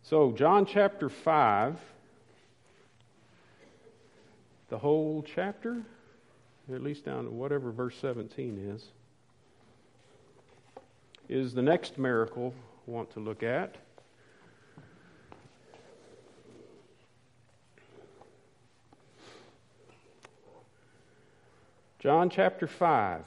So, John chapter 5, the whole chapter, at least down to whatever verse 17 is the next miracle I want to look at. John chapter 5.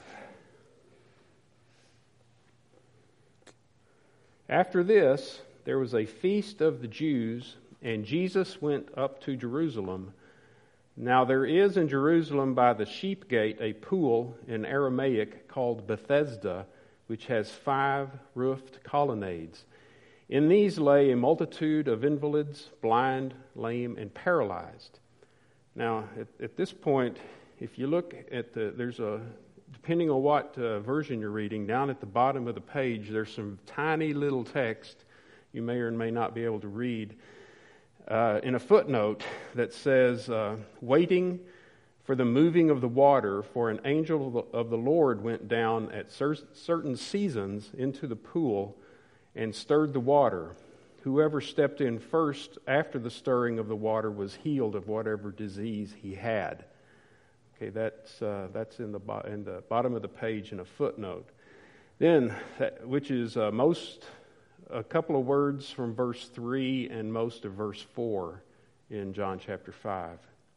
After this, there was a feast of the Jews, and Jesus went up to Jerusalem. Now there is in Jerusalem by the sheep gate a pool in Aramaic called Bethesda, which has 5 roofed colonnades. In these lay a multitude of invalids, blind, lame, and paralyzed. Now, at this point, if you look at depending on what version you're reading, down at the bottom of the page, there's some tiny little text you may or may not be able to read in a footnote that says, waiting for the moving of the water, for an angel of the Lord went down at certain seasons into the pool and stirred the water. Whoever stepped in first after the stirring of the water was healed of whatever disease he had. Okay, that's in the bottom of the page in a footnote. Then, which is a couple of words from verse 3 and most of verse 4 in John chapter 5.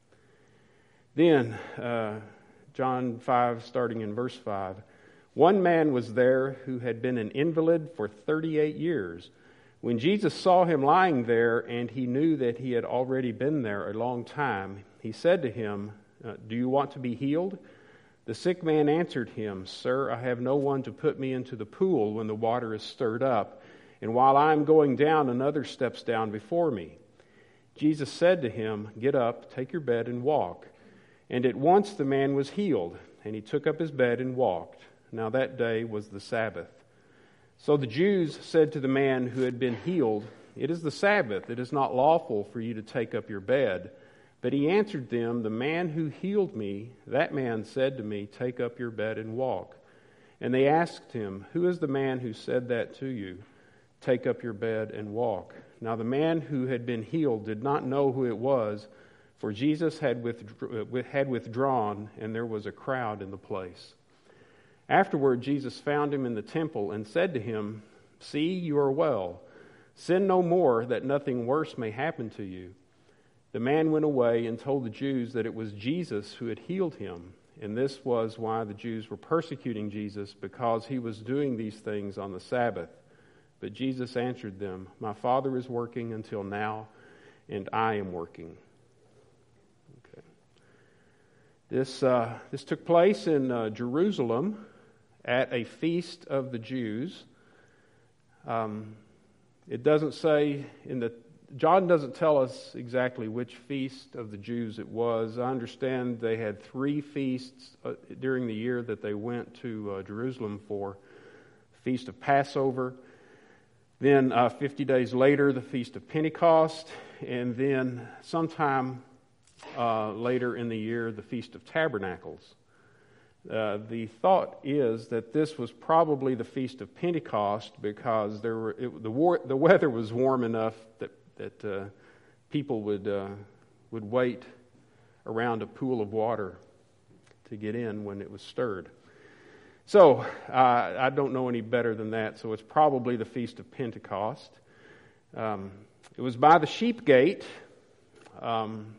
Then, John 5, starting in verse 5, one man was there who had been an invalid for 38 years. When Jesus saw him lying there, and he knew that he had already been there a long time, he said to him, "Do you want to be healed?" The sick man answered him, "Sir, I have no one to put me into the pool when the water is stirred up, and while I am going down, another steps down before me." Jesus said to him, "Get up, take your bed, and walk." And at once the man was healed, and he took up his bed and walked. Now that day was the Sabbath. So the Jews said to the man who had been healed, "It is the Sabbath. It is not lawful for you to take up your bed." But he answered them, "The man who healed me, that man said to me, 'Take up your bed and walk.'" And they asked him, "Who is the man who said that to you? 'Take up your bed and walk'?" Now the man who had been healed did not know who it was, for Jesus had withdrawn, and there was a crowd in the place. Afterward, Jesus found him in the temple and said to him, "See, you are well. Sin no more, that nothing worse may happen to you." The man went away and told the Jews that it was Jesus who had healed him, and this was why the Jews were persecuting Jesus, because he was doing these things on the Sabbath. But Jesus answered them, "My Father is working until now, and I am working." Okay. This took place in Jerusalem at a feast of the Jews. It doesn't say John doesn't tell us exactly which feast of the Jews it was. I understand they had 3 feasts during the year that they went to Jerusalem for. Feast of Passover, then 50 days later, the Feast of Pentecost, and then sometime later in the year, the Feast of Tabernacles. The thought is that this was probably the Feast of Pentecost because the weather was warm enough that people would wait around a pool of water to get in when it was stirred. So I don't know any better than that. So it's probably the Feast of Pentecost. It was by the sheep gate. And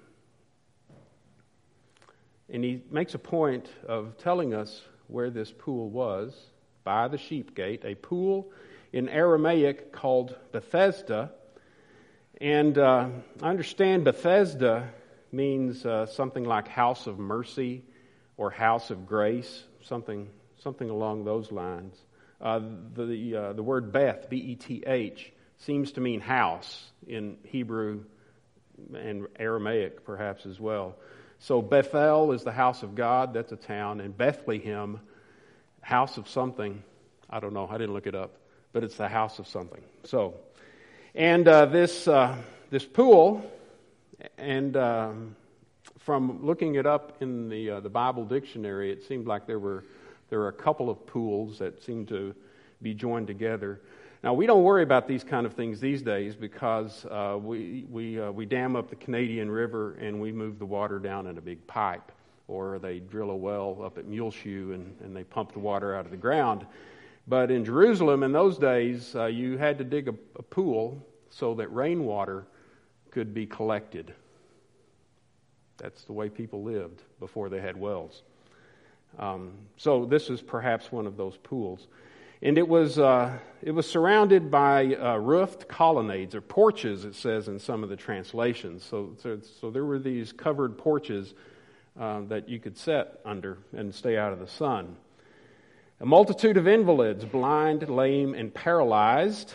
he makes a point of telling us where this pool was, by the sheep gate, a pool in Aramaic called Bethesda. And I understand Bethesda means something like house of mercy or house of grace, something along those lines. The word Beth, B-E-T-H, seems to mean house in Hebrew and Aramaic perhaps as well. So Bethel is the house of God, that's a town, and Bethlehem, house of something, I don't know, I didn't look it up, but it's the house of something. So, and this pool, and from looking it up in the Bible dictionary, it seemed like there were a couple of pools that seemed to be joined together. Now, we don't worry about these kind of things these days because we dam up the Canadian River and we move the water down in a big pipe, or they drill a well up at Muleshoe and they pump the water out of the ground. But in Jerusalem in those days, you had to dig a pool so that rainwater could be collected. That's the way people lived before they had wells. So this is perhaps one of those pools. And it was surrounded by roofed colonnades, or porches, it says in some of the translations. So there were these covered porches that you could sit under and stay out of the sun. A multitude of invalids, blind, lame, and paralyzed.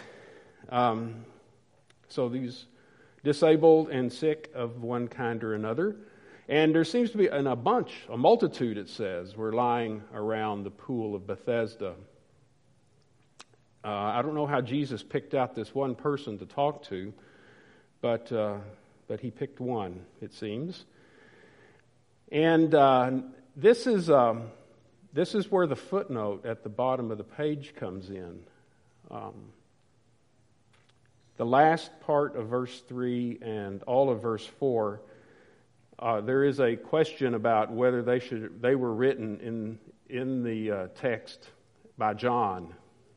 So these disabled and sick of one kind or another. And there seems to be a multitude, it says, were lying around the pool of Bethesda. I don't know how Jesus picked out this one person to talk to, but he picked one, it seems. And this is where the footnote at the bottom of the page comes in. The last part of verse 3 and all of verse 4, there is a question about whether they were written in the text by John.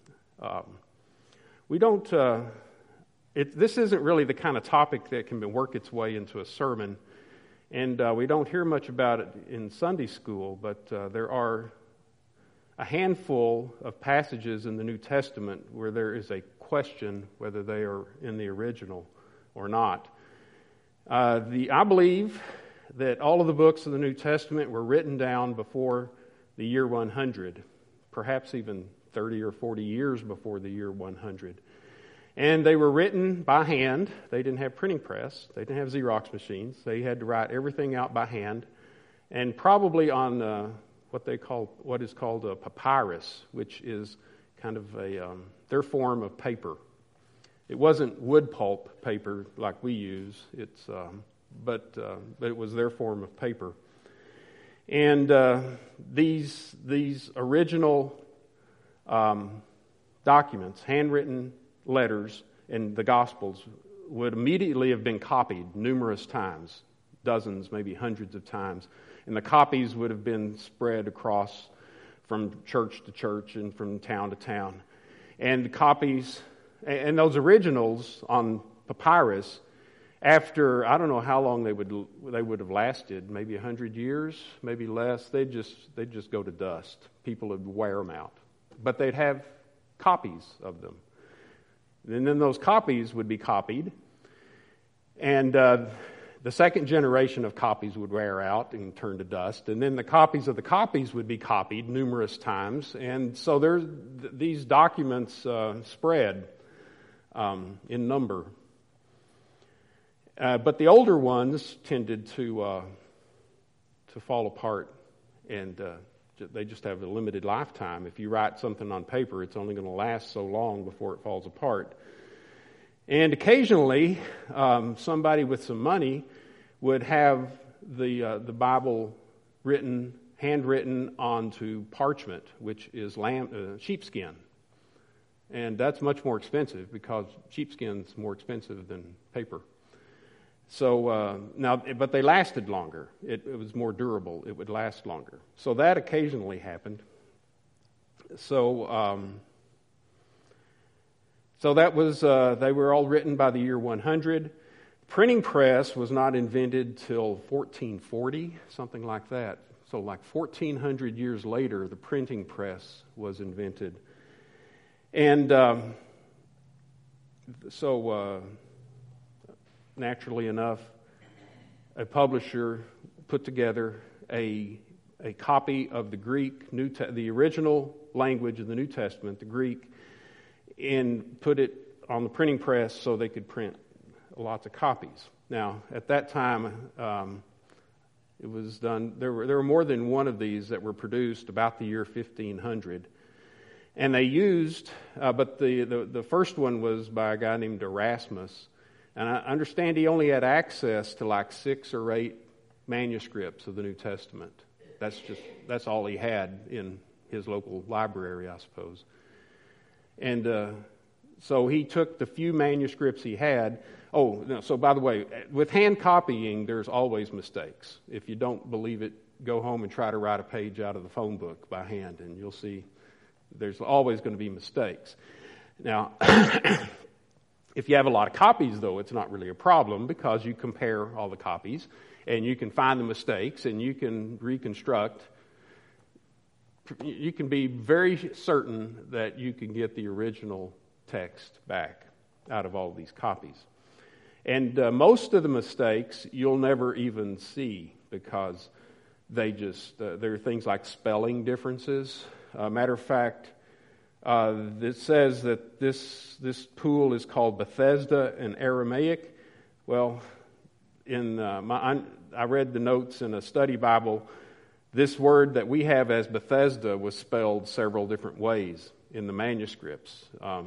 We don't. This isn't really the kind of topic that can work its way into a sermon, and we don't hear much about it in Sunday school. But there are a handful of passages in the New Testament where there is a question whether they are in the original or not. I believe that all of the books of the New Testament were written down before the year 100, perhaps even 30 or 40 years before the year 100. And they were written by hand. They didn't have printing press. They didn't have Xerox machines. They had to write everything out by hand, and probably on what is called a papyrus, which is kind of their form of paper. It wasn't wood pulp paper like we use. But it was their form of paper. And these original documents, handwritten letters, and the Gospels would immediately have been copied numerous times, dozens, maybe hundreds of times. And the copies would have been spread across from church to church and from town to town. And the copies, and those originals on papyrus, after, I don't know how long they would have lasted, maybe 100 years, maybe less, they'd just go to dust. People would wear them out. But they'd have copies of them. And then those copies would be copied, and the second generation of copies would wear out and turn to dust, and then the copies of the copies would be copied numerous times, and so these documents spread in number. But the older ones tended to fall apart, and they just have a limited lifetime. If you write something on paper, it's only going to last so long before it falls apart. And occasionally, somebody with some money would have the Bible handwritten onto parchment, which is sheepskin. And that's much more expensive because sheepskin's more expensive than paper. So but they lasted longer. It was more durable. It would last longer. So that occasionally happened. So that was they were all written by the year 100. Printing press was not invented till 1440, something like that. So like 1400 years later, the printing press was invented. And naturally enough, a publisher put together a copy of the Greek, the original language of the New Testament, the Greek, and put it on the printing press so they could print lots of copies. Now, at that time, it was done. There were more than one of these that were produced about the year 1500. And they used, but the first one was by a guy named Erasmus. And I understand he only had access to like 6 or 8 manuscripts of the New Testament. That's all he had in his local library, I suppose. And So he took the few manuscripts he had. Oh, no, so by the way, with hand copying, there's always mistakes. If you don't believe it, go home and try to write a page out of the phone book by hand, and you'll see there's always going to be mistakes. Now, if you have a lot of copies, though, it's not really a problem because you compare all the copies and you can find the mistakes and you can reconstruct. You can be very certain that you can get the original text back out of all of these copies. And most of the mistakes you'll never even see because they just, there are things like spelling differences. Matter of fact, it says that this pool is called Bethesda in Aramaic. Well, I read the notes in a study Bible. This word that we have as Bethesda was spelled several different ways in the manuscripts.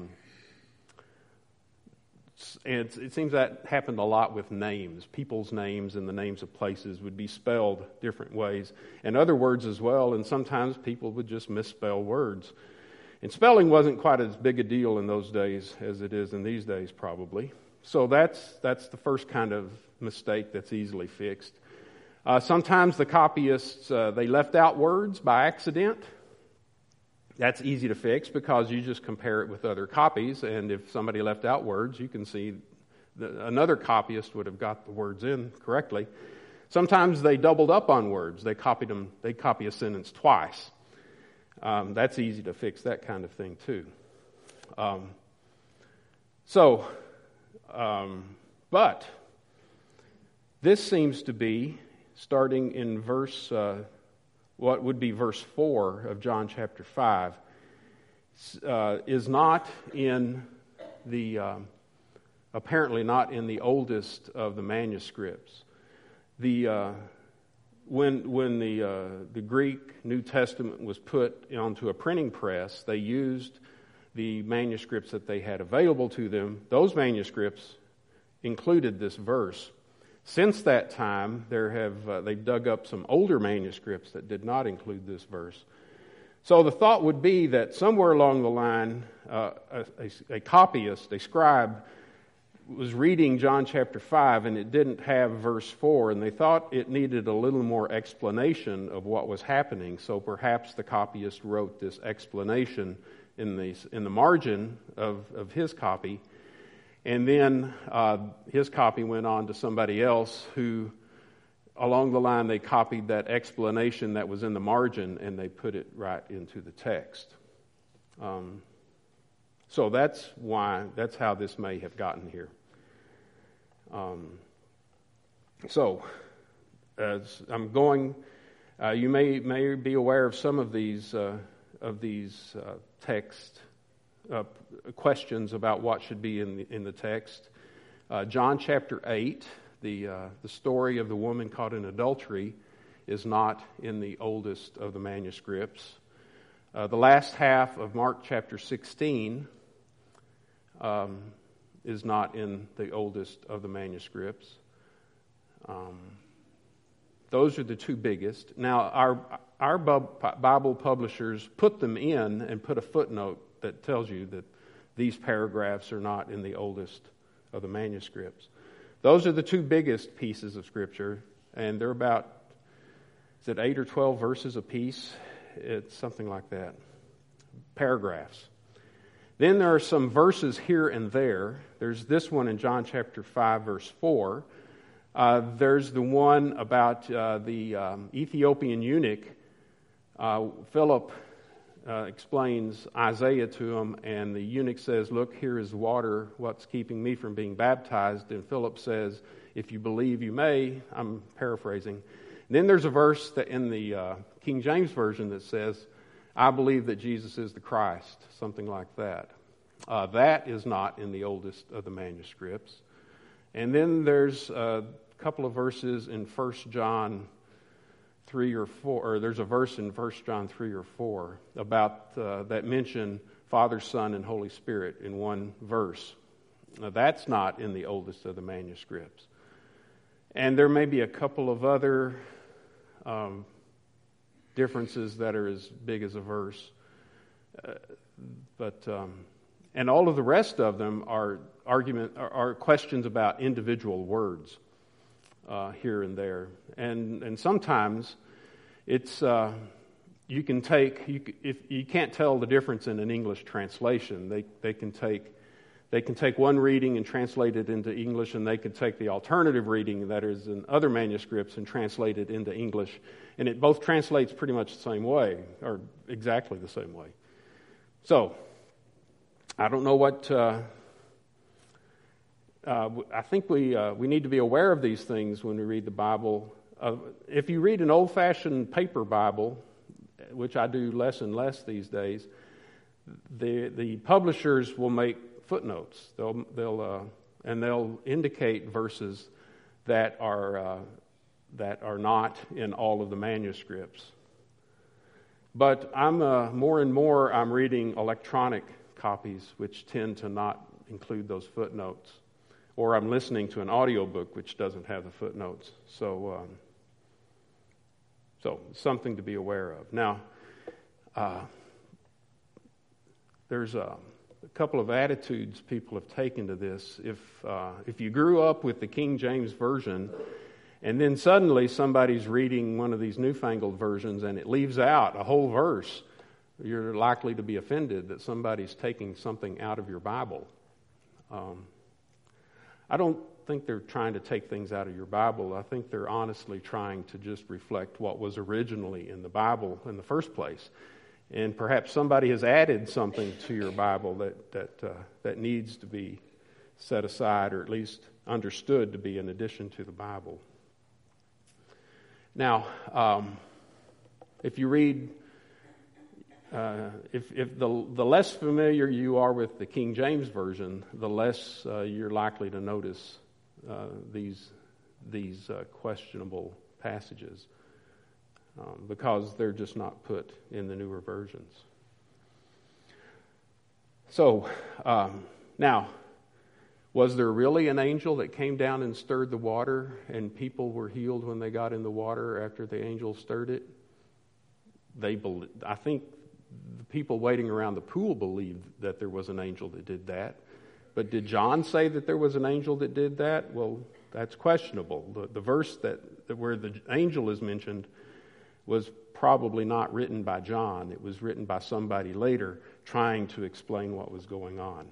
And it seems that happened a lot with names. People's names and the names of places would be spelled different ways. And other words as well, and sometimes people would just misspell words. And spelling wasn't quite as big a deal in those days as it is in these days, probably. So that's the first kind of mistake that's easily fixed. Sometimes the copyists, they left out words by accident. That's easy to fix because you just compare it with other copies, and if somebody left out words, you can see that another copyist would have got the words in correctly. Sometimes they doubled up on words. They copy a sentence twice. That's easy to fix, that kind of thing too. But this seems to be starting in what would be verse 4 of John chapter 5, is not in the, apparently not in the oldest of the manuscripts. When the Greek New Testament was put onto a printing press, they used the manuscripts that they had available to them. Those manuscripts included this verse. Since that time, they've dug up some older manuscripts that did not include this verse. So the thought would be that somewhere along the line, a copyist, a scribe, was reading John chapter 5 and it didn't have verse 4, and they thought it needed a little more explanation of what was happening. So perhaps the copyist wrote this explanation in the margin of his copy. And then his copy went on to somebody else who, along the line, they copied that explanation that was in the margin and they put it right into the text. So that's how this may have gotten here. So, as I'm going, you may be aware of some of these text questions about what should be in the text. John chapter 8, the story of the woman caught in adultery, is not in the oldest of the manuscripts. The last half of Mark chapter 16 is not in the oldest of the manuscripts. Those are the two biggest. Now, our Bible publishers put them in and put a footnote that tells you that these paragraphs are not in the oldest of the manuscripts. Those are the two biggest pieces of Scripture, and they're about, is it 8 or 12 verses apiece? It's something like that. Paragraphs. Then there are some verses here and there. There's this one in John chapter 5, verse 4. There's the one about the Ethiopian eunuch. Philip explains Isaiah to him, and the eunuch says, "Look, here is water. What's keeping me from being baptized?" And Philip says, "If you believe, you may." I'm paraphrasing. And then there's a verse that in the King James Version that says, "I believe that Jesus is the Christ," something like that. That is not in the oldest of the manuscripts. And then there's a couple of verses in 1 John 3 or 4, or there's a verse in 1 John 3 or 4 about that mention Father, Son, and Holy Spirit in one verse. Now, that's not in the oldest of the manuscripts. And there may be a couple of other differences that are as big as a verse. And all of the rest of them are questions about individual words here and there. And sometimes it's you can't tell the difference in an English translation. They can take one reading and translate it into English, and they can take the alternative reading that is in other manuscripts and translate it into English, and it both translates pretty much the same way, or exactly the same way. So, I don't know what. I think we need to be aware of these things when we read the Bible. If you read an old-fashioned paper Bible, which I do less and less these days, the publishers will make footnotes. They'll indicate verses that are not in all of the manuscripts. But I'm more and more I'm reading electronic copies, which tend to not include those footnotes, or I'm listening to an audiobook which doesn't have the footnotes. So something to be aware of. Now, there's a couple of attitudes people have taken to this. If you grew up with the King James Version, and then suddenly somebody's reading one of these newfangled versions and it leaves out a whole verse, you're likely to be offended that somebody's taking something out of your Bible. I don't think they're trying to take things out of your Bible. I think they're honestly trying to just reflect what was originally in the Bible in the first place. And perhaps somebody has added something to your Bible that needs to be set aside, or at least understood to be in addition to the Bible. Now, if you read, if the less familiar you are with the King James Version, the less you're likely to notice these questionable passages, because they're just not put in the newer versions. So, now, was there really an angel that came down and stirred the water, and people were healed when they got in the water after the angel stirred it? I think the people waiting around the pool believed that there was an angel that did that. But did John say that there was an angel that did that? Well, that's questionable. The verse where the angel is mentioned was probably not written by John. It was written by somebody later trying to explain what was going on.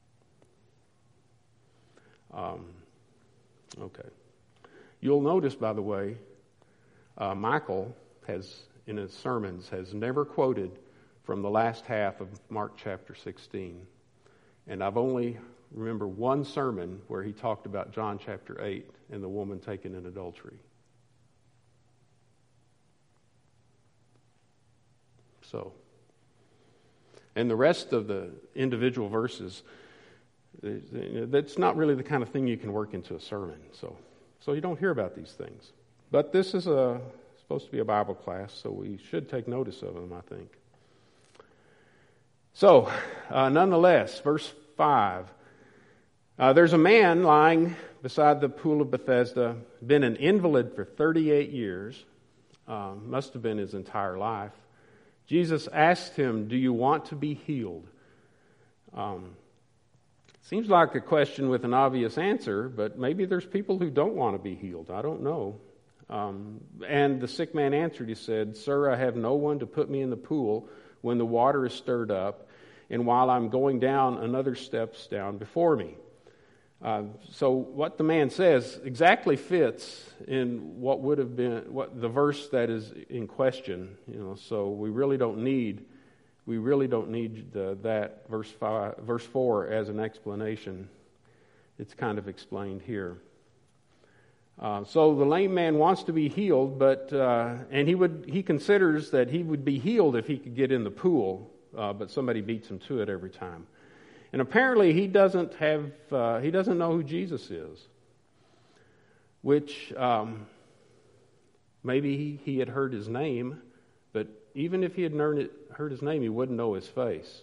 Okay. You'll notice, by the way, Michael in his sermons, has never quoted from the last half of Mark chapter 16. And I've only remember one sermon where he talked about John chapter 8 and the woman taken in adultery. So, and the rest of the individual verses, that's not really the kind of thing you can work into a sermon. So you don't hear about these things. But this is supposed to be a Bible class, so we should take notice of them, I think. So, nonetheless, verse 5. There's a man lying beside the pool of Bethesda, been an invalid for 38 years, must have been his entire life. Jesus asked him, "Do you want to be healed?" Seems like a question with an obvious answer, but maybe there's people who don't want to be healed. I don't know. And the sick man answered, he said, "Sir, I have no one to put me in the pool when the water is stirred up, and while I'm going down, another steps down before me." So what the man says exactly fits in what would have been the verse that is in question. So we really don't need that verse 4 as an explanation. It's kind of explained here. So the lame man wants to be healed, but he considers that he would be healed if he could get in the pool, but somebody beats him to it every time. And apparently he doesn't know who Jesus is, which maybe he had heard his name, but even if he had heard his name, he wouldn't know his face,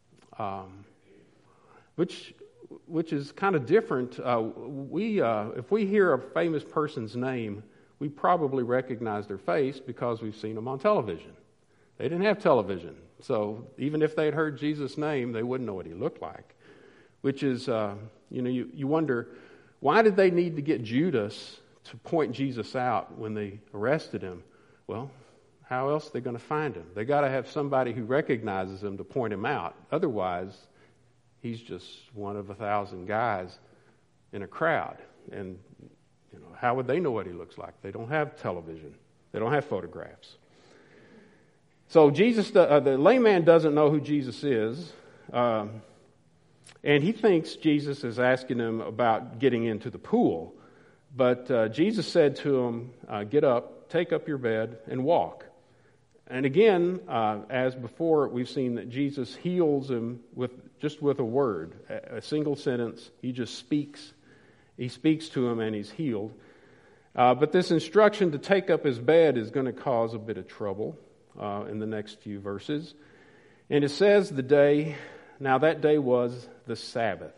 which is kind of different. If we hear a famous person's name, we probably recognize their face because we've seen them on television. They didn't have television So even if they had heard Jesus' name, they wouldn't know what he looked like. Which is, you wonder, why did they need to get Judas to point Jesus out when they arrested him? Well, how else are they going to find him? They got to have somebody who recognizes him to point him out. Otherwise, he's just one of 1,000 guys in a crowd. And how would they know what he looks like? They don't have television. They don't have photographs. So Jesus, the layman doesn't know who Jesus is, and he thinks Jesus is asking him about getting into the pool. But Jesus said to him, "Get up, take up your bed, and walk." And again, as before, we've seen that Jesus heals him with a word, a single sentence. He just speaks. He speaks to him, and he's healed. But this instruction to take up his bed is going to cause a bit of trouble in the next few verses. And it says now that day was the Sabbath.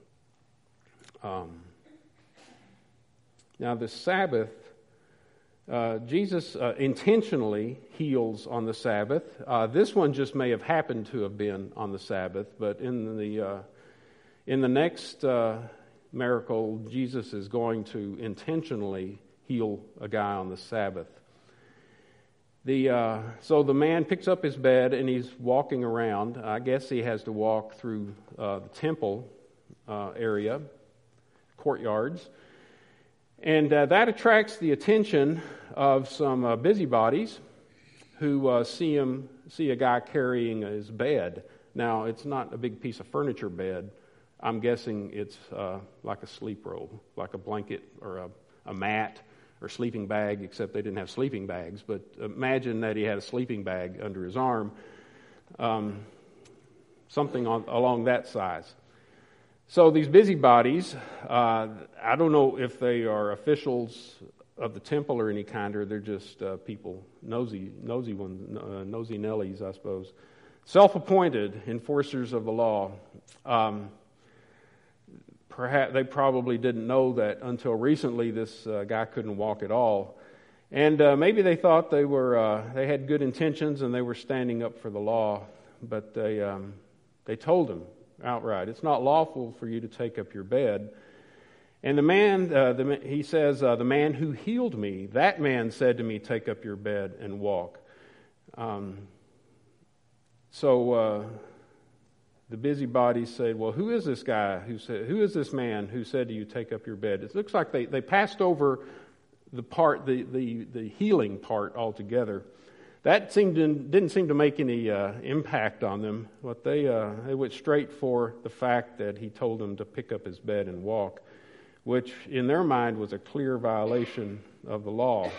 Now the Sabbath, Jesus intentionally heals on the Sabbath. This one just may have happened to have been on the Sabbath, but in the next miracle, Jesus is going to intentionally heal a guy on the Sabbath. So the man picks up his bed and he's walking around. I guess he has to walk through the temple area, courtyards. And that attracts the attention of some busybodies who see a guy carrying his bed. Now, it's not a big piece of furniture bed. I'm guessing it's like a sleep robe, like a blanket or a mat or sleeping bag, except they didn't have sleeping bags. But imagine that he had a sleeping bag under his arm, something along that size. So these busybodies, I don't know if they are officials of the temple or any kind, or they're just people, nosy Nellies, I suppose. Self-appointed enforcers of the law. Perhaps they probably didn't know that until recently this guy couldn't walk at all. And maybe they thought they had good intentions and they were standing up for the law, but they told him outright, "It's not lawful for you to take up your bed." And the man, he says, "The man who healed me, that man said to me, 'Take up your bed and walk.'" So the busybodies said, "Well, who is this guy who is this man who said to you, 'Take up your bed'?" It looks like they passed over the healing part altogether. That didn't seem to make any impact on them, but they went straight for the fact that he told them to pick up his bed and walk, which in their mind was a clear violation of the law.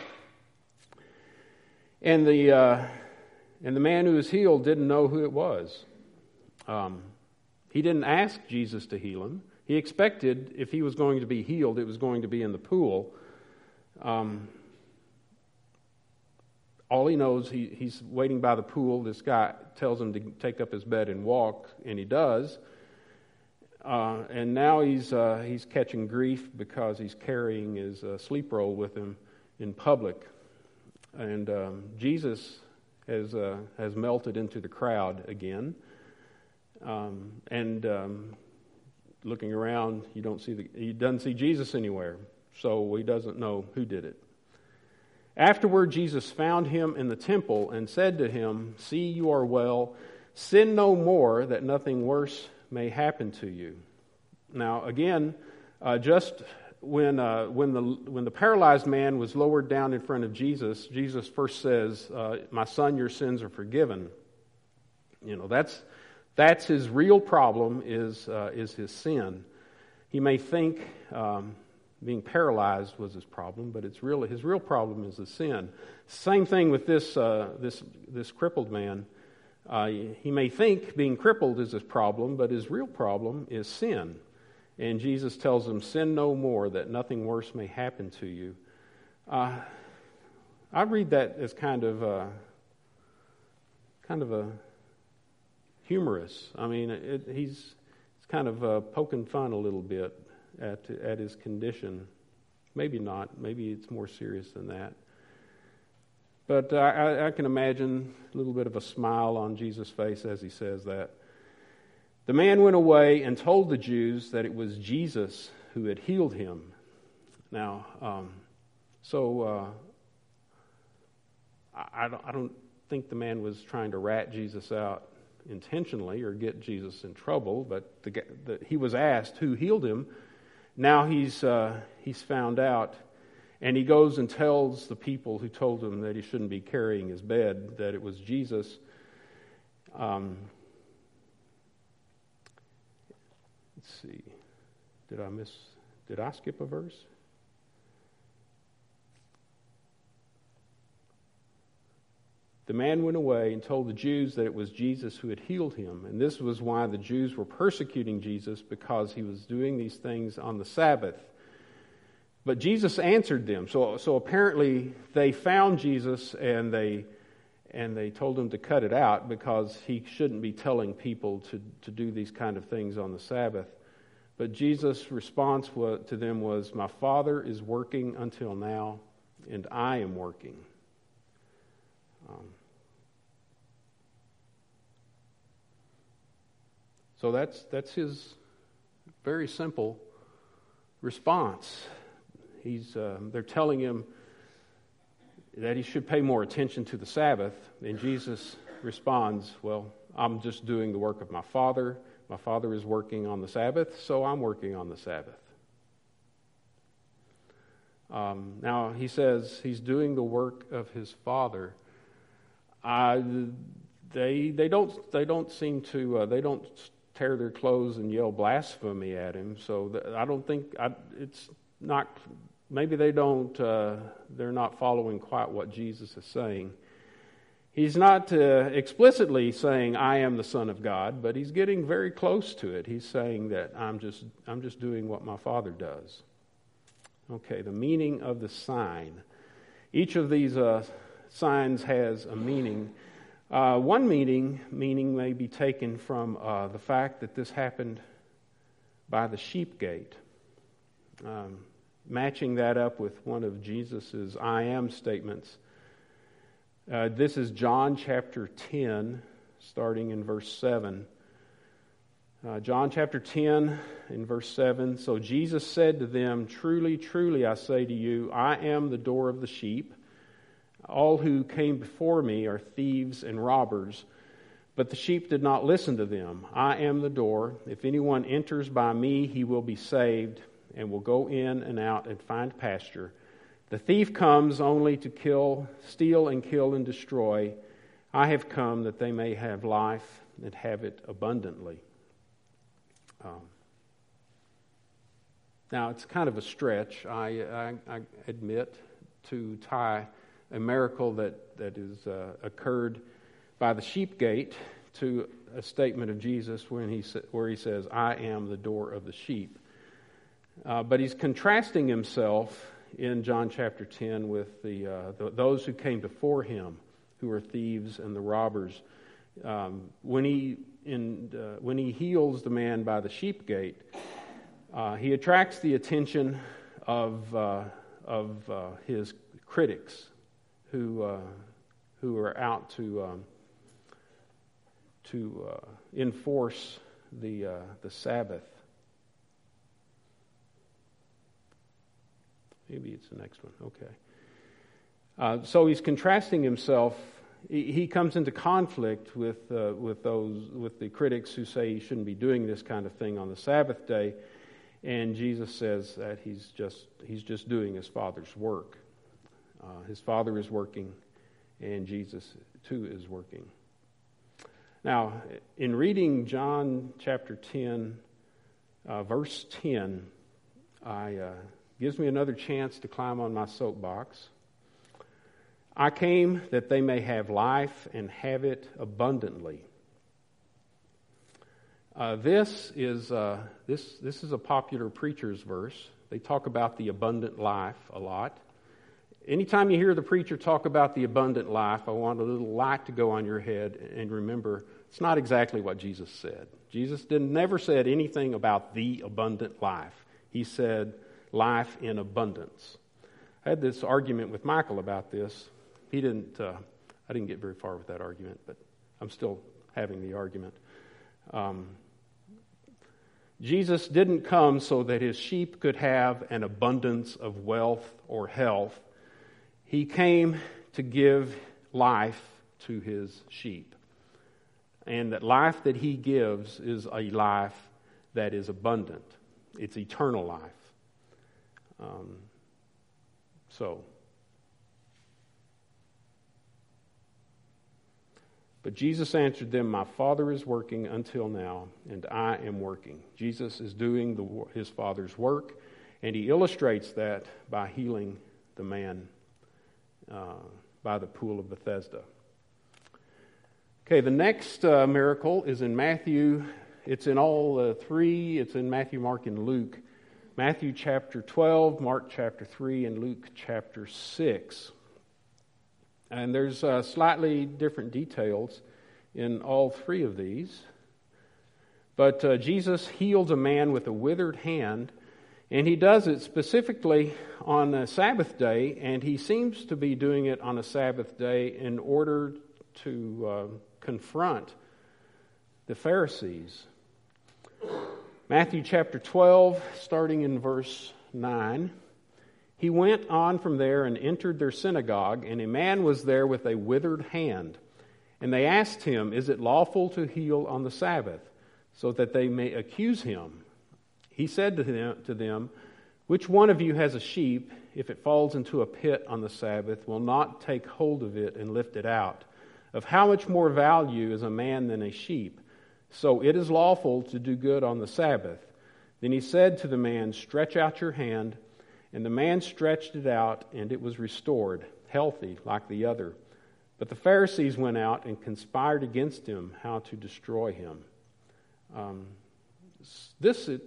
And the man who was healed didn't know who it was. He didn't ask Jesus to heal him. He expected if he was going to be healed, it was going to be in the pool. All he knows, he's waiting by the pool. This guy tells him to take up his bed and walk, and he does. And now he's catching grief because he's carrying his sleep robe with him in public. And Jesus has melted into the crowd again. Looking around, he doesn't see Jesus anywhere, so he doesn't know who did it. Afterward, Jesus found him in the temple and said to him, "See, you are well. Sin no more, that nothing worse may happen to you." Now, again, just when the paralyzed man was lowered down in front of Jesus, Jesus first says, "My son, your sins are forgiven." That's his real problem is his sin. He may think being paralyzed was his problem, but his real problem is his sin. Same thing with this crippled man. He may think being crippled is his problem, but his real problem is sin. And Jesus tells him, "Sin no more, that nothing worse may happen to you." I read that as kind of a humorous. I mean, he's kind of poking fun a little bit at his condition. Maybe not. Maybe it's more serious than that. But I can imagine a little bit of a smile on Jesus' face as he says that. The man went away and told the Jews that it was Jesus who had healed him. Now, I don't think the man was trying to rat Jesus out intentionally or get Jesus in trouble, but he was asked who healed him. Now he's found out, and he goes and tells the people who told him that he shouldn't be carrying his bed that it was Jesus. Let's see. Did I skip a verse? The man went away and told the Jews that it was Jesus who had healed him. And this was why the Jews were persecuting Jesus, because he was doing these things on the Sabbath. But Jesus answered them. So apparently they found Jesus and they told him to cut it out because he shouldn't be telling people to do these kind of things on the Sabbath. But Jesus' response to them was, "My Father is working until now, and I am working." So that's his very simple response. They're telling him that he should pay more attention to the Sabbath, and Jesus responds, "Well, I'm just doing the work of my Father. My Father is working on the Sabbath, so I'm working on the Sabbath." Now he says he's doing the work of his Father. They don't seem to they don't tear their clothes and yell blasphemy at him. So I don't think it's not. Maybe they don't. They're not following quite what Jesus is saying. He's not explicitly saying, "I am the Son of God," but he's getting very close to it. He's saying that I'm just doing what my Father does. Okay, the meaning of the sign. Each of these signs has a meaning. One meaning may be taken from the fact that this happened by the sheep gate. Matching that up with one of Jesus' I am statements. This is John chapter 10, starting in verse 7. John chapter 10, in verse 7. "So Jesus said to them, 'Truly, truly, I say to you, I am the door of the sheep. All who came before me are thieves and robbers, but the sheep did not listen to them. I am the door. If anyone enters by me, he will be saved and will go in and out and find pasture. The thief comes only to kill, steal, and kill and destroy. I have come that they may have life and have it abundantly.'" Now, it's kind of a stretch, I admit, to tie a miracle that is occurred by the sheep gate to a statement of Jesus where he says, "I am the door of the sheep." But he's contrasting himself in John chapter 10 with those who came before him, who are thieves and the robbers. When he heals the man by the sheep gate, he attracts the attention of his critics, who are out to enforce the Sabbath. Maybe it's the next one. Okay. So he's contrasting himself. He comes into conflict with the critics who say he shouldn't be doing this kind of thing on the Sabbath day, and Jesus says that he's just doing his Father's work. His Father is working, and Jesus too is working. Now, in reading John chapter 10, verse 10, gives me another chance to climb on my soapbox. "I came that they may have life and have it abundantly." This is a popular preacher's verse. They talk about the abundant life a lot. Anytime you hear the preacher talk about the abundant life, I want a little light to go on your head and remember it's not exactly what Jesus said. Jesus never said anything about the abundant life. He said life in abundance. I had this argument with Michael about this. he didn't. I didn't get very far with that argument, but I'm still having the argument. Jesus didn't come so that his sheep could have an abundance of wealth or health. He came to give life to his sheep. And that life that he gives is a life that is abundant. It's eternal life. But Jesus answered them, "My Father is working until now, and I am working." Jesus is doing his Father's work, and he illustrates that by healing the man by the pool of Bethesda. Okay, the next miracle is in Matthew. It's in all three. It's in Matthew, Mark, and Luke. Matthew chapter 12, Mark chapter 3, and Luke chapter 6. And there's slightly different details in all three of these. But Jesus heals a man with a withered hand, and he does it specifically on a Sabbath day, and he seems to be doing it on a Sabbath day in order to confront the Pharisees. Matthew chapter 12, starting in verse 9. He went on from there and entered their synagogue, and a man was there with a withered hand. And they asked him, "Is it lawful to heal on the Sabbath?" so that they may accuse him. He said to them, "Which one of you has a sheep, if it falls into a pit on the Sabbath, will not take hold of it and lift it out? Of how much more value is a man than a sheep? So it is lawful to do good on the Sabbath." Then he said to the man, "Stretch out your hand." And the man stretched it out, and it was restored, healthy like the other. But the Pharisees went out and conspired against him, how to destroy him. This is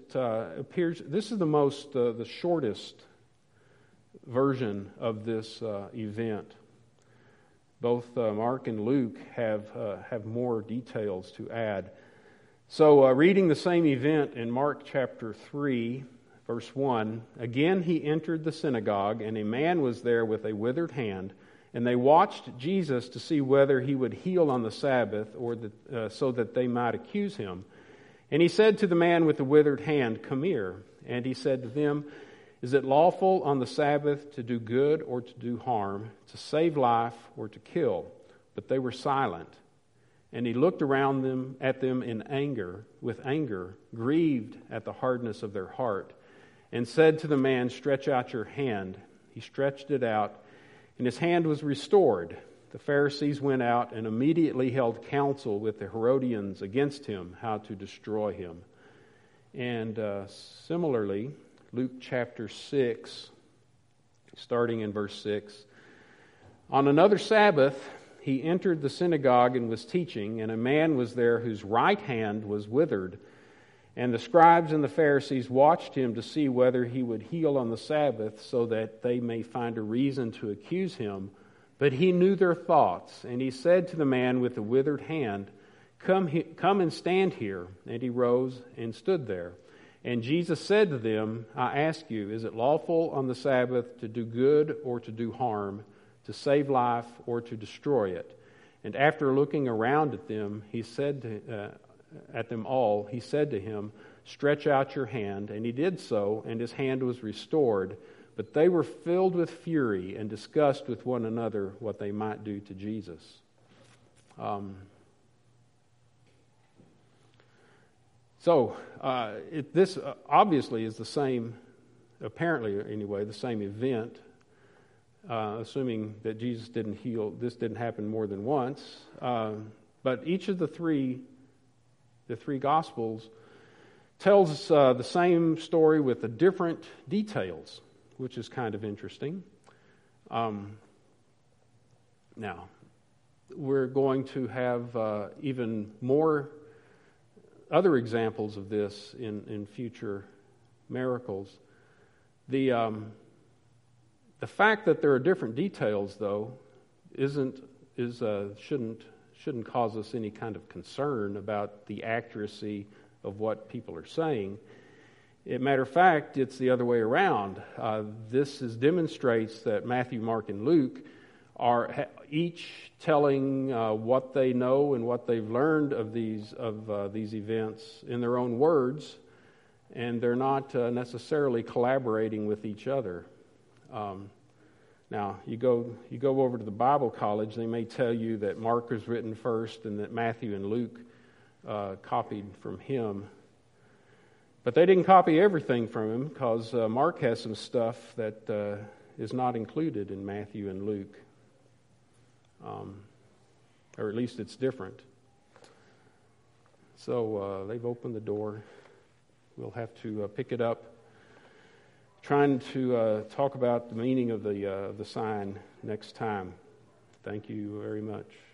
the shortest version of this event. Both Mark and Luke have more details to add. So, reading the same event in Mark chapter 3, verse 1, "Again he entered the synagogue, and a man was there with a withered hand, and they watched Jesus to see whether he would heal on the Sabbath, or so that they might accuse him. And he said to the man with the withered hand, 'Come here.' And he said to them, 'Is it lawful on the Sabbath to do good or to do harm, to save life or to kill?' But they were silent. And he looked around at them with anger, grieved at the hardness of their heart, and said to the man, 'Stretch out your hand.' He stretched it out, and his hand was restored. The Pharisees went out and immediately held counsel with the Herodians against him, how to destroy him." And similarly, Luke chapter 6, starting in verse 6. "On another Sabbath, he entered the synagogue and was teaching, and a man was there whose right hand was withered. And the scribes and the Pharisees watched him to see whether he would heal on the Sabbath, so that they may find a reason to accuse him. But he knew their thoughts, and he said to the man with the withered hand, 'Come and stand here.' And he rose and stood there. And Jesus said to them, 'I ask you, is it lawful on the Sabbath to do good or to do harm, to save life or to destroy it?' And after looking around at them, he said at them all, he said to him, 'Stretch out your hand.' And he did so, and his hand was restored. But they were filled with fury and discussed with one another what they might do to Jesus." This obviously is the same, apparently anyway, the same event, assuming that Jesus didn't heal. This didn't happen more than once. But each of the three Gospels tells us the same story with the different details, which is kind of interesting. Now, we're going to have even more other examples of this in future miracles. The fact that there are different details, though, shouldn't cause us any kind of concern about the accuracy of what people are saying. As a matter of fact, it's the other way around. This demonstrates that Matthew, Mark, and Luke are each telling what they know and what they've learned of these events in their own words, and they're not necessarily collaborating with each other. Now, you go over to the Bible college, they may tell you that Mark was written first and that Matthew and Luke copied from him. But they didn't copy everything from him, because Mark has some stuff that is not included in Matthew and Luke. Or at least it's different. So they've opened the door. We'll have to pick it up, trying to talk about the meaning of the sign next time. Thank you very much.